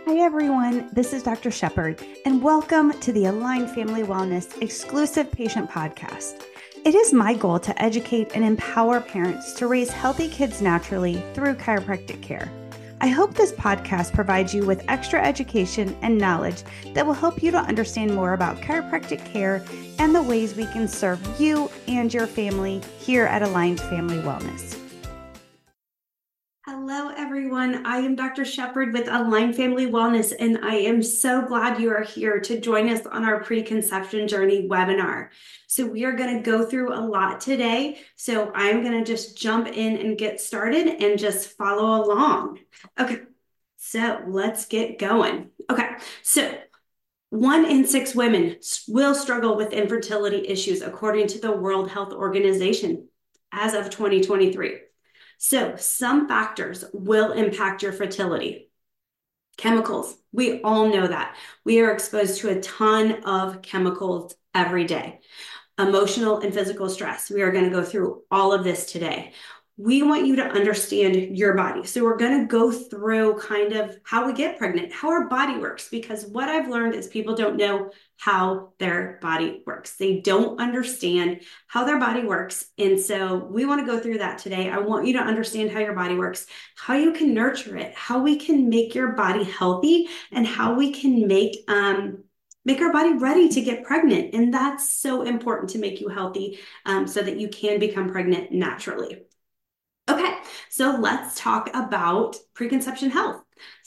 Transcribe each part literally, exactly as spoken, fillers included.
Hi everyone, this is Doctor Shepard, and welcome to the Align Family Wellness exclusive patient podcast. It is my goal to educate and empower parents to raise healthy kids naturally through chiropractic care. I hope this podcast provides you with extra education and knowledge that will help you to understand more about chiropractic care and the ways we can serve you and your family here at Aligned Family Wellness. Hello, everyone. I am Doctor Shepard with Align Family Wellness, and I am so glad you are here to join us on our preconception journey webinar. So we are going to go through a lot today. So I'm going to just jump in and get started and just follow along. Okay, so let's get going. Okay, so one in six women will struggle with infertility issues, according to the World Health Organization, as of twenty twenty-three. So some factors will impact your fertility. Chemicals, we all know that. We are exposed to a ton of chemicals every day. Emotional and physical stress. We are going to go through all of this today. We want you to understand your body. So we're going to go through kind of how we get pregnant, how our body works, because what I've learned is people don't know how their body works. They don't understand how their body works. And so we want to go through that today. I want you to understand how your body works, how you can nurture it, how we can make your body healthy, and how we can make, um, make our body ready to get pregnant. And that's so important to make you healthy um, so that you can become pregnant naturally. Okay, so let's talk about preconception health.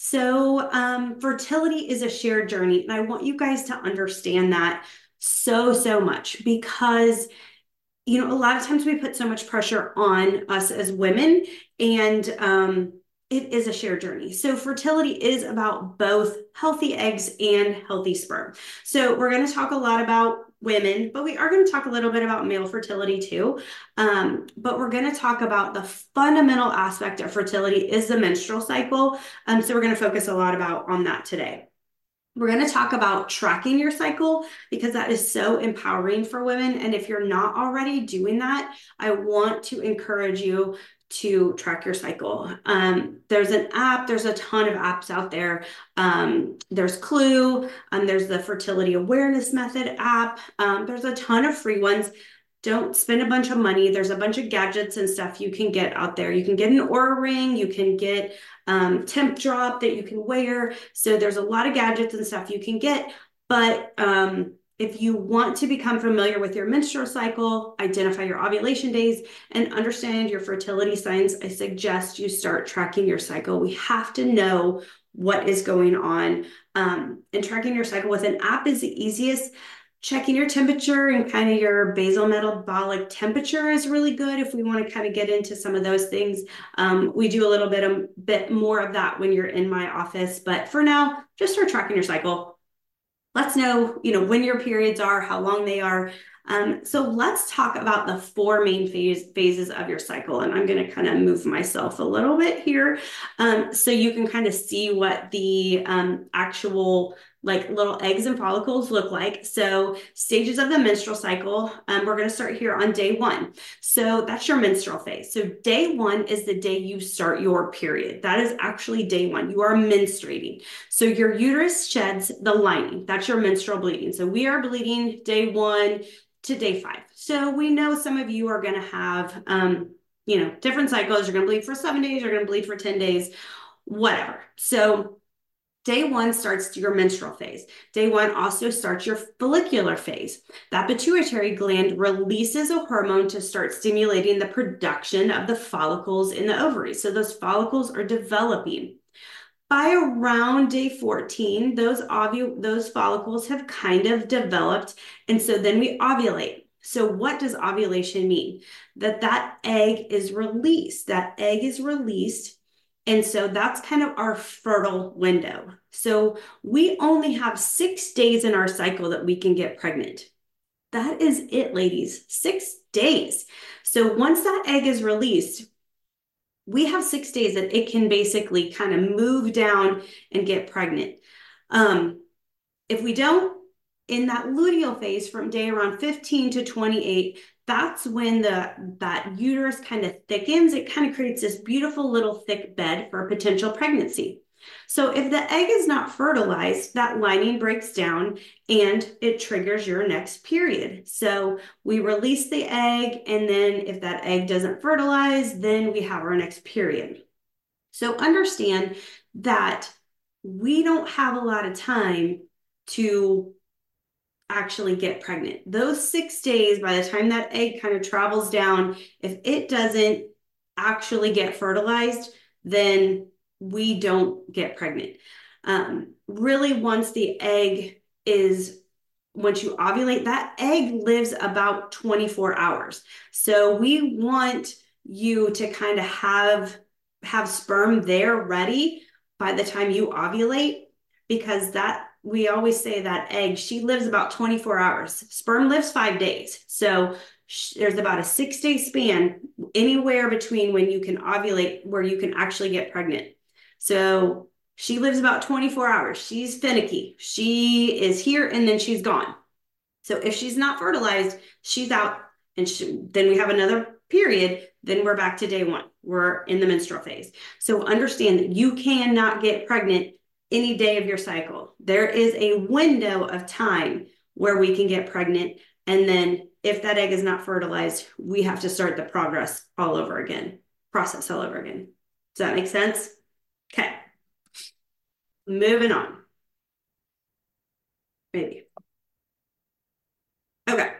So um, fertility is a shared journey, and I want you guys to understand that so, so much because, you know, a lot of times we put so much pressure on us as women, and um, it is a shared journey. So fertility is about both healthy eggs and healthy sperm. So we're going to talk a lot about women, but we are going to talk a little bit about male fertility too. Um, but we're going to talk about the fundamental aspect of fertility is the menstrual cycle. Um, so we're going to focus a lot about on that today. We're going to talk about tracking your cycle because that is so empowering for women. And if you're not already doing that, I want to encourage you to track your cycle. Um, there's an app, there's a ton of apps out there. Um, there's Clue, um, there's the Fertility Awareness Method app. Um, there's a ton of free ones. Don't spend a bunch of money. There's a bunch of gadgets and stuff you can get out there. You can get an Oura ring, you can get um, temp drop that you can wear. So there's a lot of gadgets and stuff you can get, but um, if you want to become familiar with your menstrual cycle, identify your ovulation days, and understand your fertility signs, I suggest you start tracking your cycle. We have to know what is going on. Um, and tracking your cycle with an app is the easiest. Checking your temperature and kind of your basal metabolic temperature is really good if we want to kind of get into some of those things. Um, we do a little bit, a bit more of that when you're in my office, but for now, just start tracking your cycle. Let's know, you know, when your periods are, how long they are. Um, so let's talk about the four main phase, phases of your cycle. And I'm going to kind of move myself a little bit here um, so you can kind of see what the um, actual like little eggs and follicles look like. So stages of the menstrual cycle, um, we're going to start here on day one. So that's your menstrual phase. So day one is the day you start your period. That is actually day one. You are menstruating. So your uterus sheds the lining. That's your menstrual bleeding. So we are bleeding day one to day five. So we know some of you are going to have, um, you know, different cycles. You're going to bleed for seven days. You're going to bleed for ten days, whatever. So day one starts your menstrual phase. Day one also starts your follicular phase. That pituitary gland releases a hormone to start stimulating the production of the follicles in the ovaries. So those follicles are developing. By around day fourteen, those ovu- those follicles have kind of developed. And so then we ovulate. So what does ovulation mean? That that egg is released. That egg is released. And so that's kind of our fertile window. So we only have six days in our cycle that we can get pregnant. That is it, ladies, six days. So once that egg is released, we have six days that it can basically kind of move down and get pregnant. Um, if we don't, in that luteal phase from day around fifteen to twenty-eight, that's when the that uterus kind of thickens. It kind of creates this beautiful little thick bed for potential pregnancy. So if the egg is not fertilized, that lining breaks down and it triggers your next period. So we release the egg, and then if that egg doesn't fertilize, then we have our next period. So understand that we don't have a lot of time to actually get pregnant. Those six days, by the time that egg kind of travels down, if it doesn't actually get fertilized, then we don't get pregnant. Um, really, once the egg is, once you ovulate, that egg lives about twenty-four hours. So we want you to kind of have have sperm there ready by the time you ovulate, because that we always say that egg, she lives about twenty-four hours. Sperm lives five days. So there's about a six day span anywhere between when you can ovulate where you can actually get pregnant. So she lives about twenty-four hours. She's finicky. She is here and then she's gone. So if she's not fertilized, she's out, and she, then we have another period. Then we're back to day one. We're in the menstrual phase. So understand that you cannot get pregnant any day of your cycle. There is a window of time where we can get pregnant. And then if that egg is not fertilized, we have to start the progress all over again, process all over again. Does that make sense? Okay. Moving on. Maybe. Okay.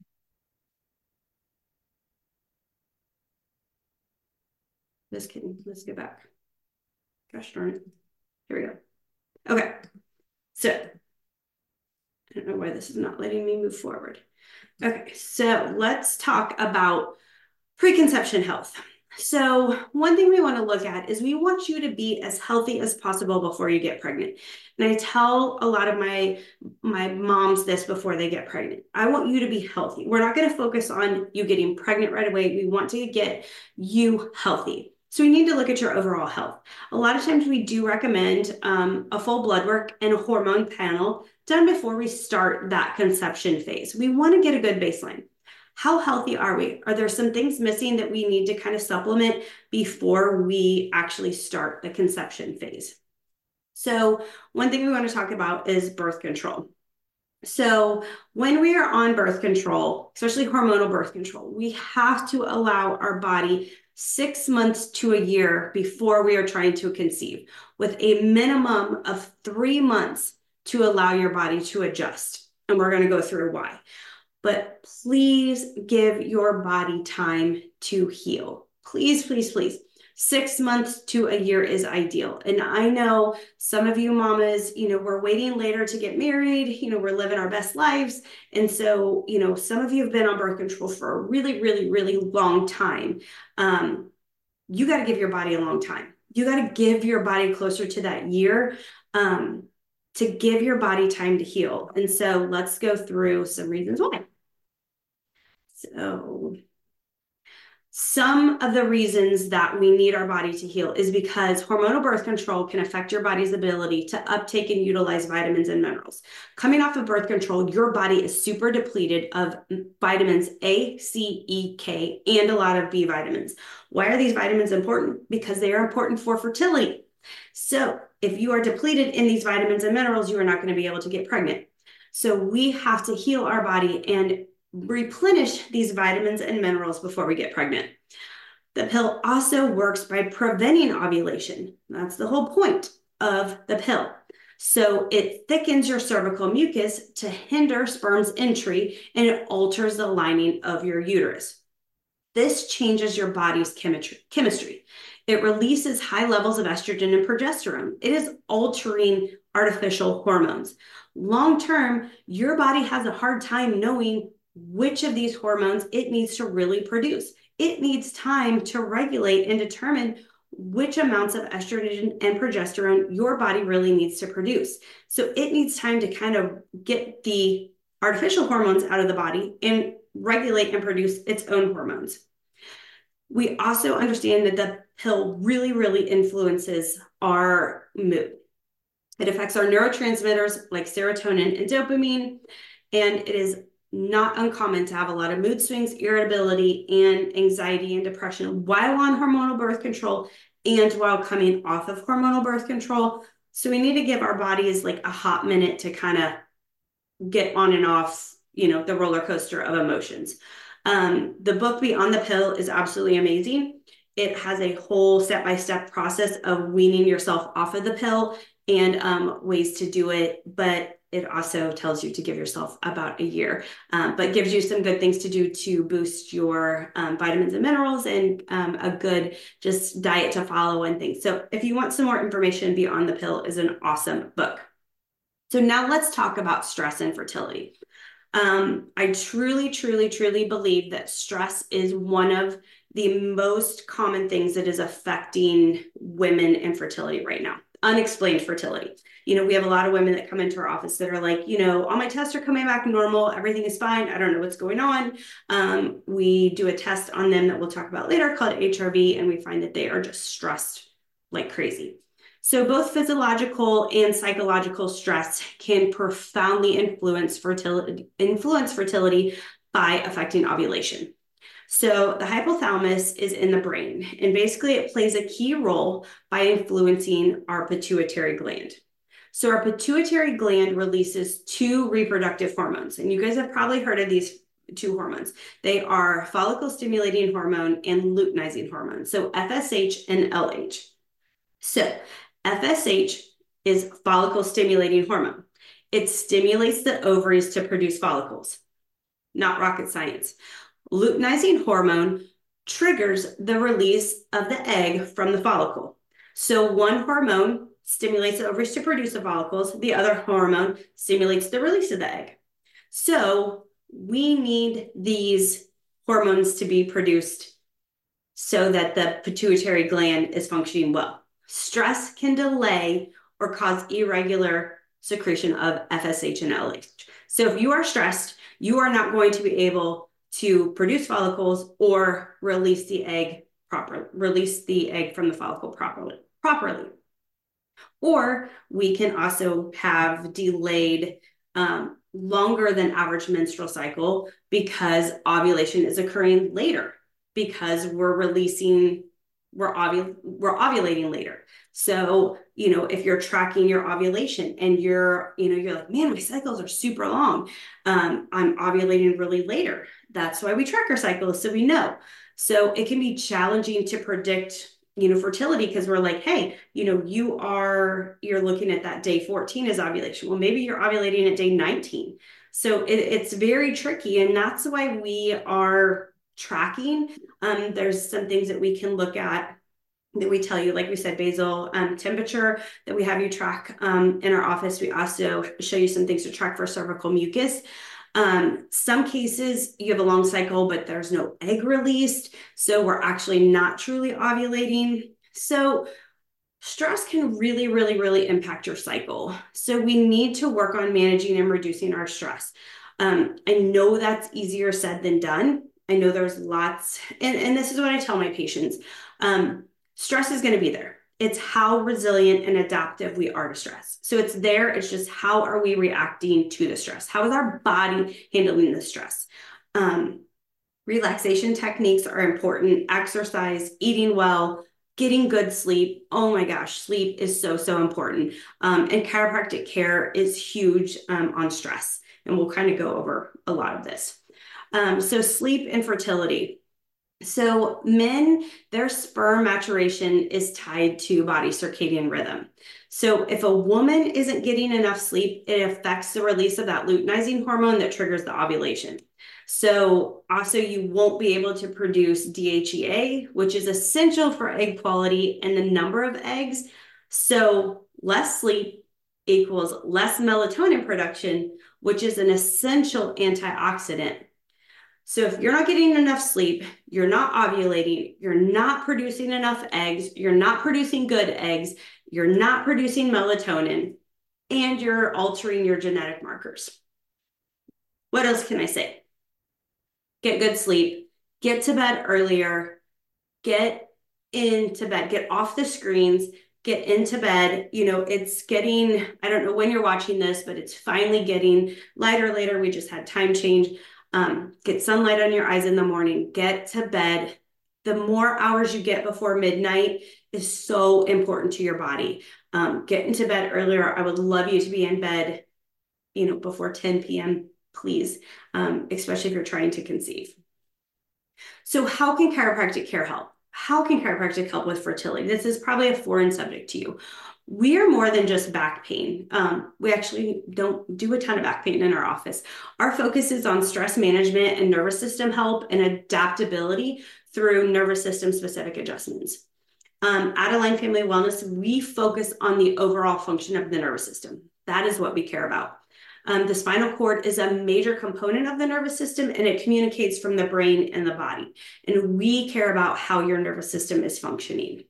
Just kidding. Let's go back. Gosh darn it. Here we go. Okay. So I don't know why this is not letting me move forward. Okay. So let's talk about preconception health. So one thing we want to look at is we want you to be as healthy as possible before you get pregnant. And I tell a lot of my, my moms this before they get pregnant. I want you to be healthy. We're not going to focus on you getting pregnant right away. We want to get you healthy. So we need to look at your overall health. A lot of times we do recommend um, a full blood work and a hormone panel done before we start that conception phase. We want to get a good baseline. How healthy are we? Are there some things missing that we need to kind of supplement before we actually start the conception phase? So one thing we want to talk about is birth control. So when we are on birth control, especially hormonal birth control, we have to allow our body six months to a year before we are trying to conceive, with a minimum of three months to allow your body to adjust. And we're going to go through why. But please give your body time to heal. Please, please, please. Six months to a year is ideal. And I know some of you mamas, you know, we're waiting later to get married, you know, we're living our best lives. And so, you know, some of you have been on birth control for a really, really, really long time. Um, you got to give your body a long time. You got to give your body closer to that year. Um, to give your body time to heal. And so let's go through some reasons why. So some of the reasons that we need our body to heal is because hormonal birth control can affect your body's ability to uptake and utilize vitamins and minerals. Coming off of birth control, your body is super depleted of vitamins A, C, E, K, and a lot of B vitamins. Why are these vitamins important? Because they are important for fertility. So if you are depleted in these vitamins and minerals, you are not going to be able to get pregnant. So we have to heal our body and replenish these vitamins and minerals before we get pregnant. The pill also works by preventing ovulation. That's the whole point of the pill. So it thickens your cervical mucus to hinder sperm's entry, and it alters the lining of your uterus. This changes your body's chemistry. It releases high levels of estrogen and progesterone. It is altering artificial hormones. Long term, your body has a hard time knowing which of these hormones it needs to really produce. It needs time to regulate and determine which amounts of estrogen and progesterone your body really needs to produce. So it needs time to kind of get the artificial hormones out of the body and regulate and produce its own hormones. We also understand that the pill really, really influences our mood. It affects our neurotransmitters like serotonin and dopamine, and it is not uncommon to have a lot of mood swings, irritability, and anxiety and depression while on hormonal birth control and while coming off of hormonal birth control. So we need to give our bodies like a hot minute to kind of get on and off, you know, the roller coaster of emotions. Um, the book Beyond the Pill is absolutely amazing. It has a whole step-by-step process of weaning yourself off of the pill and um, ways to do it, but it also tells you to give yourself about a year, um, but gives you some good things to do to boost your um, vitamins and minerals and um, a good just diet to follow and things. So if you want some more information, Beyond the Pill is an awesome book. So now let's talk about stress and fertility. Um, I truly, truly, truly believe that stress is one of the most common things that is affecting women and fertility right now. Unexplained fertility. You know, we have a lot of women that come into our office that are like, you know, all my tests are coming back normal. Everything is fine. I don't know what's going on. Um, we do a test on them that we'll talk about later called H R V, and we find that they are just stressed like crazy. So both physiological and psychological stress can profoundly influence fertility, influence fertility by affecting ovulation. So the hypothalamus is in the brain, and basically it plays a key role by influencing our pituitary gland. So our pituitary gland releases two reproductive hormones, and you guys have probably heard of these two hormones. They are follicle stimulating hormone and luteinizing hormone, so F S H and L H. So F S H is follicle stimulating hormone. It stimulates the ovaries to produce follicles. Not rocket science. Luteinizing hormone triggers the release of the egg from the follicle. So one hormone stimulates the ovaries to produce the follicles. The other hormone stimulates the release of the egg. So we need these hormones to be produced so that the pituitary gland is functioning well. Stress can delay or cause irregular secretion of F S H and L H. So if you are stressed, you are not going to be able to produce follicles or release the egg properly, release the egg from the follicle properly. properly. Or we can also have delayed um, longer than average menstrual cycle because ovulation is occurring later because we're releasing We're, ovul- we're ovulating later. So, you know, if you're tracking your ovulation and you're, you know, you're like, man, my cycles are super long. Um, I'm ovulating really later. That's why we track our cycles, so we know. So it can be challenging to predict, you know, fertility because we're like, hey, you know, you are, you're looking at that day fourteen as ovulation. Well, maybe you're ovulating at day nineteen. So it, it's very tricky. And that's why we are tracking. Um, there's some things that we can look at that we tell you, like we said, basal um, temperature that we have you track um, in our office. We also show you some things to track for cervical mucus. Um, some cases you have a long cycle, but there's no egg released. So we're actually not truly ovulating. So stress can really, really, really impact your cycle. So we need to work on managing and reducing our stress. Um, I know that's easier said than done. I know there's lots, and, and this is what I tell my patients. Um, stress is going to be there. It's how resilient and adaptive we are to stress. So it's there. It's just how are we reacting to the stress? How is our body handling the stress? Um, relaxation techniques are important. Exercise, eating well, getting good sleep. Oh my gosh, sleep is so, so important. Um, and chiropractic care is huge um, on stress. And we'll kind of go over a lot of this. Um, so sleep and fertility. So men, their sperm maturation is tied to body circadian rhythm. So if a woman isn't getting enough sleep, it affects the release of that luteinizing hormone that triggers the ovulation. So also you won't be able to produce D H E A, which is essential for egg quality and the number of eggs. So less sleep equals less melatonin production, which is an essential antioxidant. So if you're not getting enough sleep, you're not ovulating, you're not producing enough eggs, you're not producing good eggs, you're not producing melatonin, and you're altering your genetic markers. What else can I say? Get good sleep, get to bed earlier, get into bed, get off the screens, get into bed. You know, it's getting, I don't know when you're watching this, but it's finally getting lighter later. We just had time change. Um, get sunlight on your eyes in the morning, get to bed. The more hours you get before midnight is so important to your body. Um, get into bed earlier. I would love you to be in bed, you know, before ten p m, please, um, especially if you're trying to conceive. So how can chiropractic care help? How can chiropractic help with fertility? This is probably a foreign subject to you. We are more than just back pain. Um, we actually don't do a ton of back pain in our office. Our focus is on stress management and nervous system help and adaptability through nervous system specific adjustments. Um, at Align Family Wellness, we focus on the overall function of the nervous system. That is what we care about. Um, the spinal cord is a major component of the nervous system, and it communicates from the brain and the body. And we care about how your nervous system is functioning.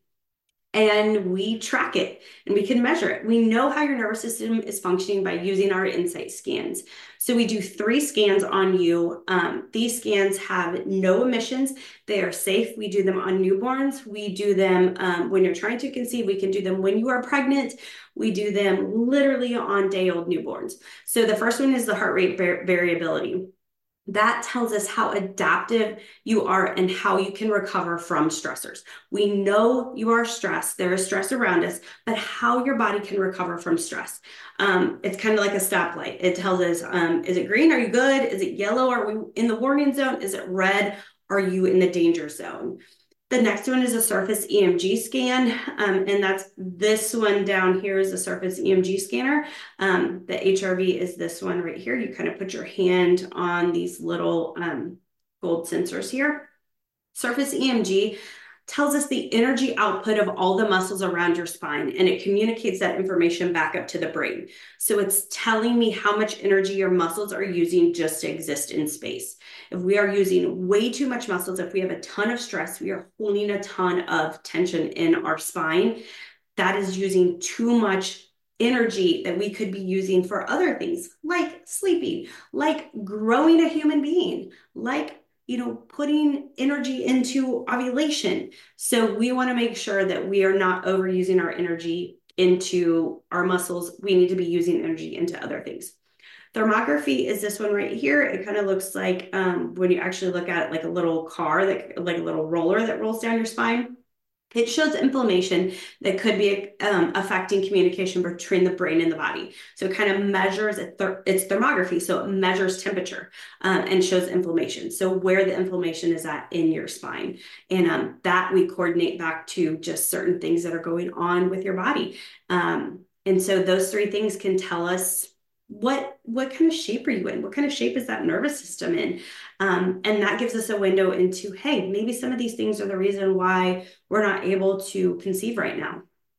And we track it and we can measure it. We know how your nervous system is functioning by using our insight scans. So we do three scans on you. Um, these scans have no emissions. They are safe. We do them on newborns. We do them um, when you're trying to conceive. We can do them when you are pregnant. We do them literally on day-old newborns. So the first one is the heart rate var- variability. That tells us how adaptive you are and how you can recover from stressors. We know you are stressed. There is stress around us, but how your body can recover from stress. Um, it's kind of like a stoplight. It tells us, um, is it green? Are you good? Is it yellow? Are we in the warning zone? Is it red? Are you in the danger zone? The next one is a surface E M G scan, um, and that's this one down here is a surface E M G scanner. Um, the H R V is this one right here. You kind of put your hand on these little um, gold sensors here. Surface E M G tells us the energy output of all the muscles around your spine, and it communicates that information back up to the brain. So it's telling me how much energy your muscles are using just to exist in space. If we are using way too much muscles, if we have a ton of stress, we are holding a ton of tension in our spine. That is using too much energy that we could be using for other things like sleeping, like growing a human being, like you know, putting energy into ovulation. So we want to make sure that we are not overusing our energy into our muscles. We need to be using energy into other things. Thermography is this one right here. It kind of looks like um, when you actually look at it like a little car, that, like a little roller that rolls down your spine. It shows inflammation that could be um, affecting communication between the brain and the body. So it kind of measures, it th- it's thermography, so it measures temperature um, and shows inflammation. So where the inflammation is at in your spine. And um, that we coordinate back to just certain things that are going on with your body. Um, and so those three things can tell us what what kind of shape are you in? What kind of shape is that nervous system in? Um, and that gives us a window into, hey, maybe some of these things are the reason why we're not able to conceive right now.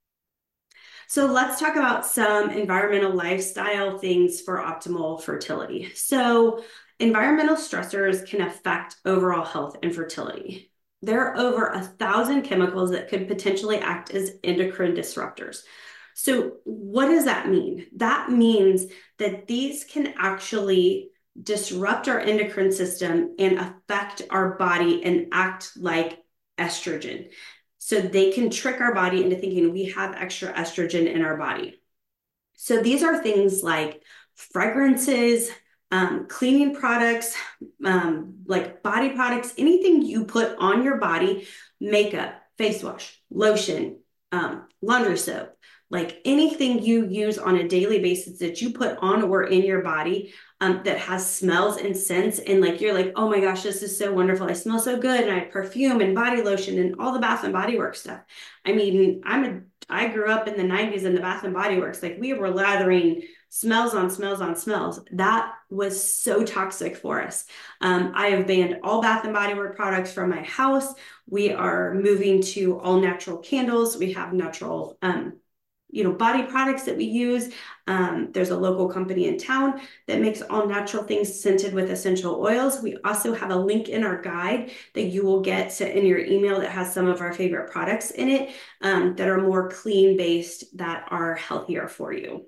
So let's talk about some environmental lifestyle things for optimal fertility. So environmental stressors can affect overall health and fertility. There are over a thousand chemicals that could potentially act as endocrine disruptors. So what does that mean? That means that these can actually disrupt our endocrine system and affect our body and act like estrogen. So they can trick our body into thinking we have extra estrogen in our body. So these are things like fragrances, um, cleaning products, um, like body products, anything you put on your body, makeup, face wash, lotion, um, laundry soap, like anything you use on a daily basis that you put on or in your body um, that has smells and scents. And like, you're like, oh my gosh, this is so wonderful. I smell so good. And I have perfume and body lotion and all the Bath and Body Works stuff. I mean, I'm a, I grew up in the nineties in the Bath and Body Works. Like we were lathering smells on smells on smells. That was so toxic for us. Um, I have banned all Bath and Body Works products from my house. We are moving to all natural candles. We have natural, um, you know, body products that we use. Um, there's a local company in town that makes all natural things scented with essential oils. We also have a link in our guide that you will get to, in your email that has some of our favorite products in it um, that are more clean based, that are healthier for you.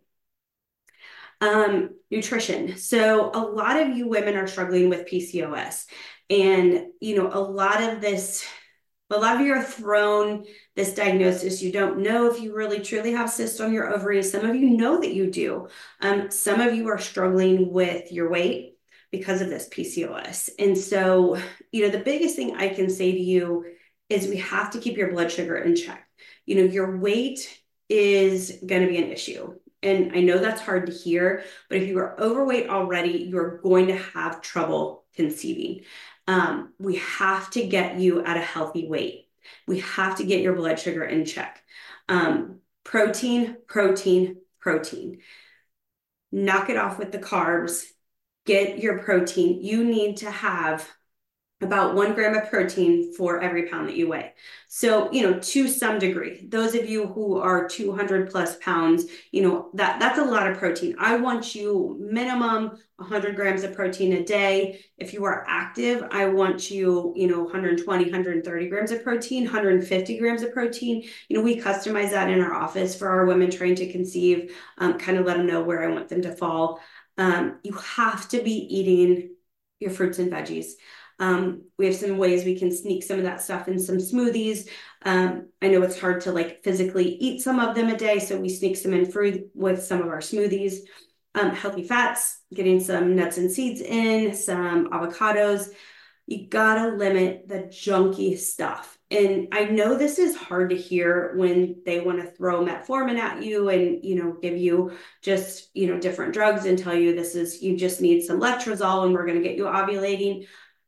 Um, nutrition. So a lot of you women are struggling with P C O S, and, you know, a lot of this A lot of you are thrown this diagnosis. You don't know if you really truly have cysts on your ovaries. Some of you know that you do. Um, some of you are struggling with your weight because of this P C O S. And so, you know, the biggest thing I can say to you is we have to keep your blood sugar in check. you know, your weight is going to be an issue. And I know that's hard to hear, but if you are overweight already, you're going to have trouble conceiving. Um, we have to get you at a healthy weight. We have to get your blood sugar in check. Um, protein, protein, protein. Knock it off with the carbs. Get your protein. You need to have about one gram of protein for every pound that you weigh. So, you know, to some degree, those of you who are two hundred plus pounds, you know, that that's a lot of protein. I want you minimum one hundred grams of protein a day. If you are active, I want you, you know, one hundred twenty, one hundred thirty grams of protein, one hundred fifty grams of protein. You know, we customize that in our office for our women trying to conceive, um, kind of let them know where I want them to fall. Um, you have to be eating your fruits and veggies. Um, we have some ways we can sneak some of that stuff in some smoothies. Um, I know it's hard to like physically eat some of them a day, so we sneak some in fruit with some of our smoothies. Um, healthy fats, getting some nuts and seeds in, some avocados. You gotta limit the junky stuff. And I know this is hard to hear when they want to throw metformin at you and, you know, give you just, you know, different drugs and tell you this is, you just need some letrozole and we're going to get you ovulating.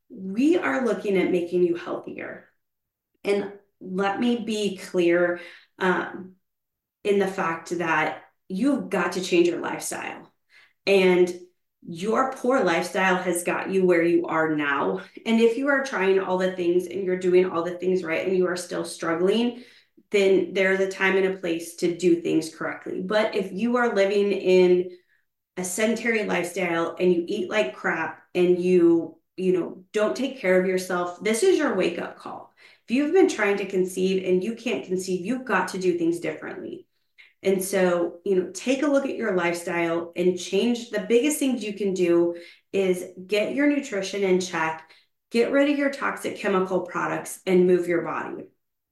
We are looking at making you healthier. And let me be clear um, in the fact that you've got to change your lifestyle. And your poor lifestyle has got you where you are now. And if you are trying all the things and you're doing all the things right and you are still struggling, then there's a time and a place to do things correctly. But if you are living in a sedentary lifestyle and you eat like crap and you you know, don't take care of yourself, this is your wake-up call. If you've been trying to conceive and you can't conceive, you've got to do things differently. And so, you know, take a look at your lifestyle and change. The biggest things you can do is get your nutrition in check, get rid of your toxic chemical products, and move your body.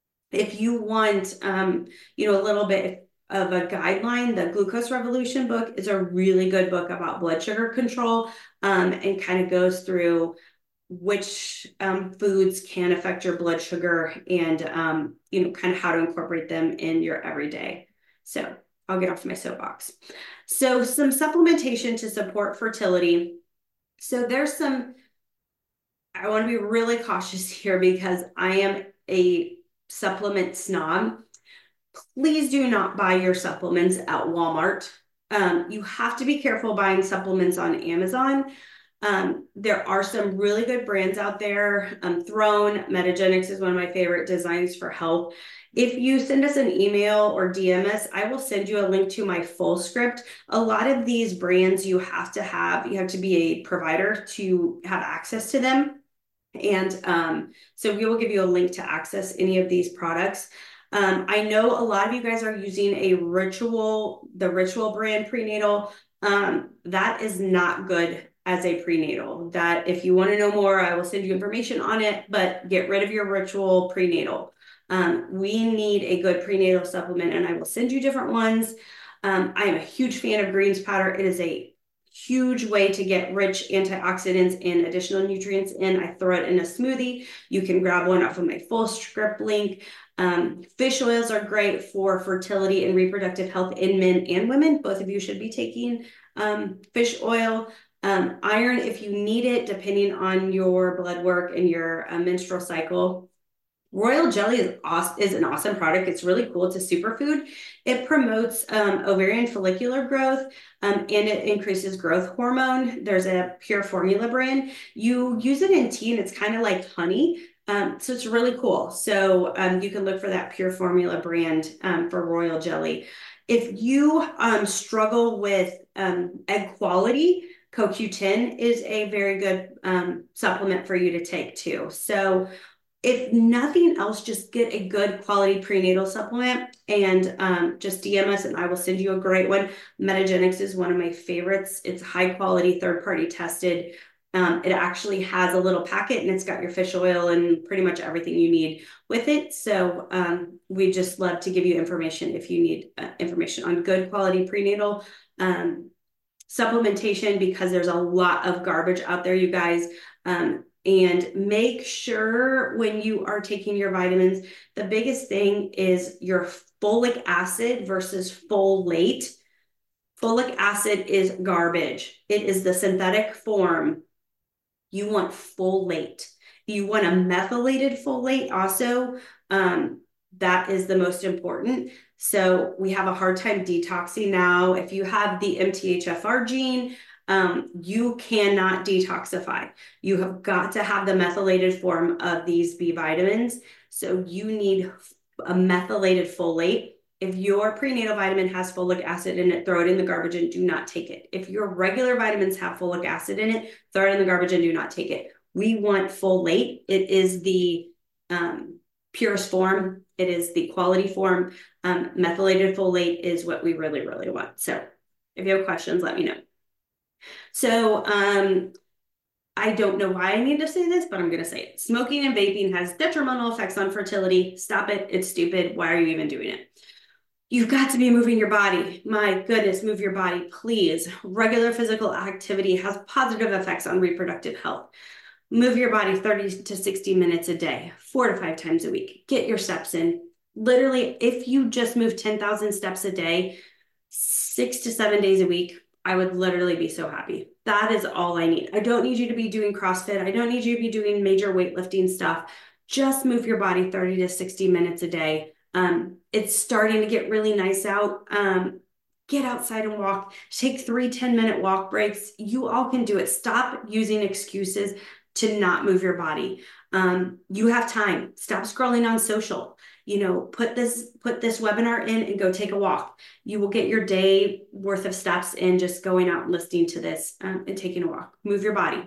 If you want, um, you know, a little bit of a guideline, the Glucose Revolution book is a really good book about blood sugar control, um, and kind of goes through which um, foods can affect your blood sugar and, um, you know, kind of how to incorporate them in your everyday. So I'll get off my soapbox. So some supplementation to support fertility. So there's some, I want to be really cautious here because I am a supplement snob. Please do not buy your supplements at Walmart. Um, you have to be careful buying supplements on Amazon. Um, there are some really good brands out there. Um, Throne, Metagenics is one of my favorite designs for health. If you send us an email or D M us, I will send you a link to my full script. A lot of these brands you have to have, you have to be a provider to have access to them. And um, so we will give you a link to access any of these products. Um, I know a lot of you guys are using a Ritual, the Ritual brand prenatal. Um, that is not good as a prenatal. That if you want to know more, I will send you information on it, but get rid of your Ritual prenatal. Um, we need a good prenatal supplement, and I will send you different ones. Um, I am a huge fan of greens powder. It is a huge way to get rich antioxidants and additional nutrients in. I throw it in a smoothie. You can grab one off of my full script link. Um, fish oils are great for fertility and reproductive health in men and women. Both of you should be taking um, fish oil. Um, iron, if you need it, depending on your blood work and your uh, menstrual cycle. Royal Jelly is, awesome, is an awesome product. It's really cool. It's a superfood. It promotes um, ovarian follicular growth, um, and it increases growth hormone. There's a Pure Formula brand. You use it in tea and it's kind of like honey. Um, so it's really cool. So um, you can look for that Pure Formula brand um, for Royal Jelly. If you um, struggle with um, egg quality, C O Q ten is a very good um, supplement for you to take too. So if nothing else, just get a good quality prenatal supplement and um, just D M us and I will send you a great one. Metagenics is one of my favorites. It's high quality, third party tested. Um, it actually has a little packet and it's got your fish oil and pretty much everything you need with it. So um, we just love to give you information if you need uh, information on good quality prenatal um, supplementation, because there's a lot of garbage out there, you guys. Um, And make sure when you are taking your vitamins, the biggest thing is your folic acid versus folate. Folic acid is garbage. It is the synthetic form. You want folate. You want a methylated folate also. Um, that is the most important. So we have a hard time detoxing now. If you have the M T H F R gene, um, you cannot detoxify. You have got to have the methylated form of these B vitamins. So you need a methylated folate. If your prenatal vitamin has folic acid in it, throw it in the garbage and do not take it. If your regular vitamins have folic acid in it, throw it in the garbage and do not take it. We want folate. It is the um, purest form. It is the quality form. Um, methylated folate is what we really, really want. So if you have questions, let me know. So um, I don't know why I need to say this, but I'm going to say it. Smoking and vaping has detrimental effects on fertility. Stop it. It's stupid. Why are you even doing it? You've got to be moving your body. My goodness, move your body, please. Regular physical activity has positive effects on reproductive health. Move your body thirty to sixty minutes a day, four to five times a week. Get your steps in. Literally, if you just move ten thousand steps a day, six to seven days a week, I would literally be so happy. That is all I need. I don't need you to be doing CrossFit. I don't need you to be doing major weightlifting stuff. Just move your body thirty to sixty minutes a day. Um, it's starting to get really nice out. Um, get outside and walk. Take three ten minute walk breaks. You all can do it. Stop using excuses to not move your body. Um, you have time. Stop scrolling on social. You know, put this put this webinar in and go take a walk. You will get your day worth of steps in just going out and listening to this um, and taking a walk. Move your body.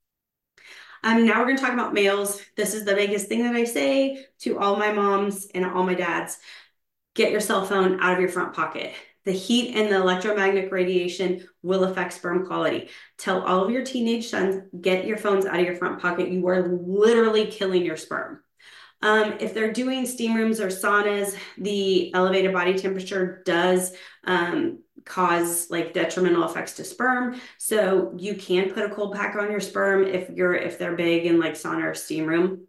Um, now we're going to talk about males. This is the biggest thing that I say to all my moms and all my dads. Get your cell phone out of your front pocket. The heat and the electromagnetic radiation will affect sperm quality. Tell all of your teenage sons, get your phones out of your front pocket. You are literally killing your sperm. Um, if they're doing steam rooms or saunas, the elevated body temperature does um, cause like detrimental effects to sperm. So you can put a cold pack on your sperm if you're if they're big in like sauna or steam room.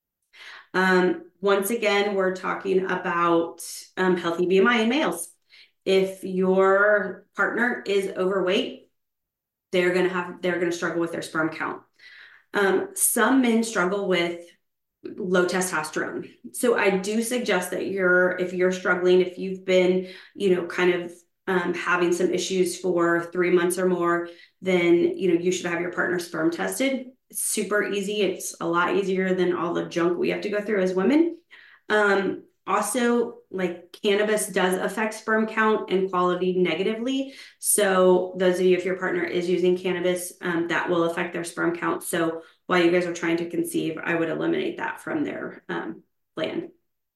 Um, once again, we're talking about um, healthy B M I in males. If your partner is overweight, they're gonna have they're gonna struggle with their sperm count. Um, some men struggle with low testosterone. So I do suggest that you're, if you're struggling, if you've been, you know, kind of um, having some issues for three months or more, then, you know, you should have your partner sperm tested. It's super easy. It's a lot easier than all the junk we have to go through as women. Um, also, like cannabis does affect sperm count and quality negatively. So those of you, if your partner is using cannabis, um, that will affect their sperm count. So while you guys are trying to conceive, I would eliminate that from their um, plan.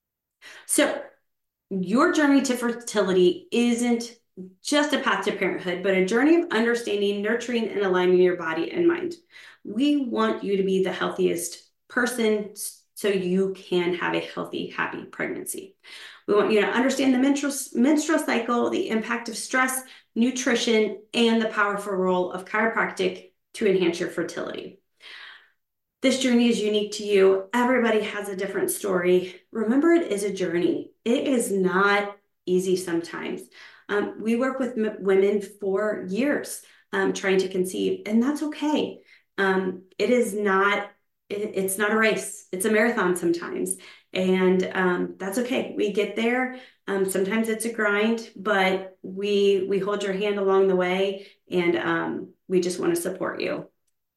So your journey to fertility isn't just a path to parenthood, but a journey of understanding, nurturing, and aligning your body and mind. We want you to be the healthiest person so you can have a healthy, happy pregnancy. We want you to understand the menstrual, menstrual cycle, the impact of stress, nutrition, and the powerful role of chiropractic to enhance your fertility. This journey is unique to you. Everybody has a different story. Remember, it is a journey. It is not easy sometimes. Um, we work with m- women for years um, trying to conceive, and that's okay. Um, it is not it's not a race. It's a marathon sometimes. And um, that's okay. We get there. Um, sometimes it's a grind, but we, we hold your hand along the way, and um, we just want to support you.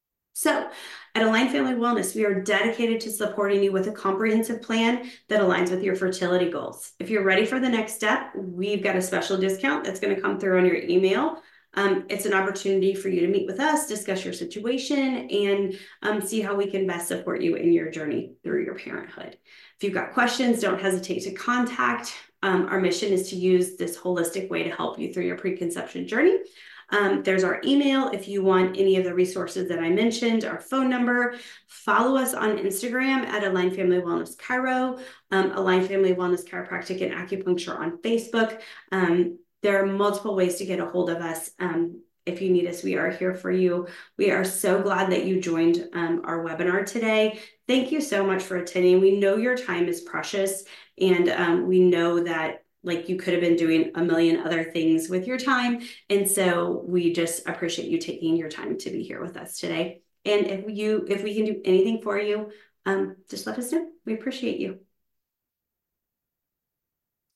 So at Align Family Wellness, we are dedicated to supporting you with a comprehensive plan that aligns with your fertility goals. If you're ready for the next step, we've got a special discount that's going to come through on your email. Um, it's an opportunity for you to meet with us, discuss your situation, and um, see how we can best support you in your journey through your parenthood. If you've got questions, don't hesitate to contact. Um, our mission is to use this holistic way to help you through your preconception journey. Um, there's our email if you want any of the resources that I mentioned, our phone number. Follow us on Instagram at Align Family Wellness Chiro, um, Align Family Wellness Chiropractic and Acupuncture on Facebook. Um, There are multiple ways to get a hold of us. Um, If you need us, we are here for you. We are so glad that you joined um, our webinar today. Thank you so much for attending. We know your time is precious, and um, we know that like you could have been doing a million other things with your time. And so we just appreciate you taking your time to be here with us today. And if you, if we can do anything for you, um, just let us know. We appreciate you.